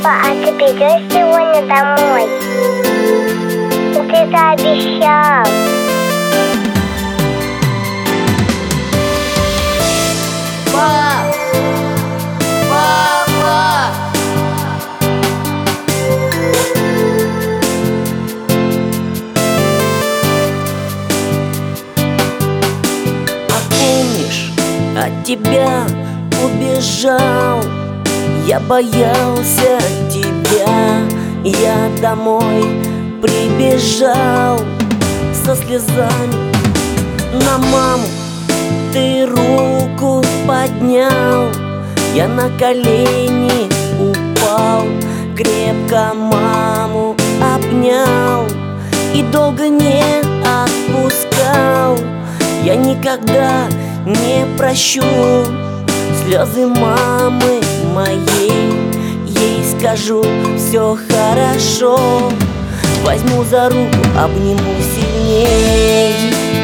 Папа, а ты придешь сегодня домой? Ты же обещал. Папа! А помнишь, от тебя убежал? Я боялся тебя. Я домой прибежал со слезами на маму. Ты руку поднял, я на колени упал, крепко маму обнял и долго не отпускал. Я никогда не прощу слезы мамы моей. Ей скажу: все хорошо, возьму за руку, обниму сильней.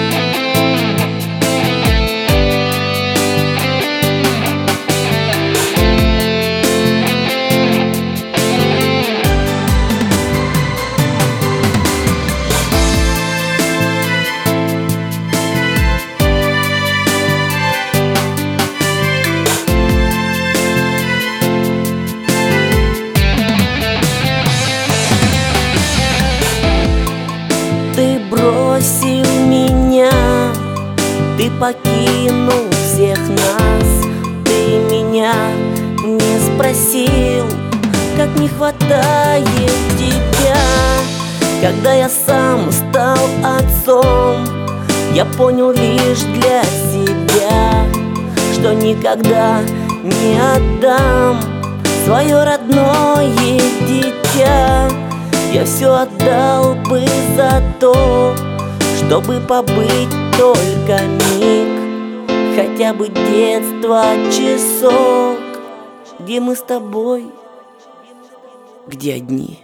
Ты бросил меня, ты покинул всех нас. Ты меня не спросил, как не хватает тебя. Когда я сам стал отцом, я понял лишь для себя, что никогда не отдам свое родное дитя. Я все отдал бы за то, чтобы побыть только миг, хотя бы детство, часок, где мы с тобой, где одни.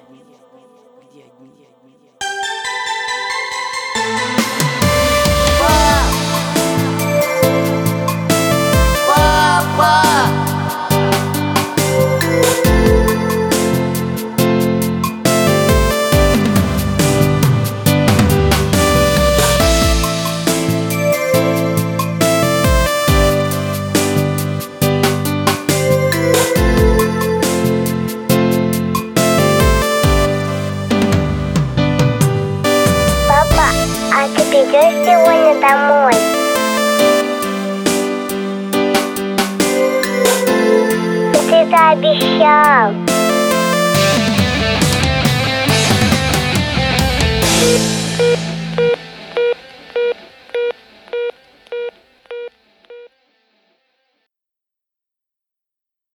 А ты придешь сегодня домой? Ты же обещал.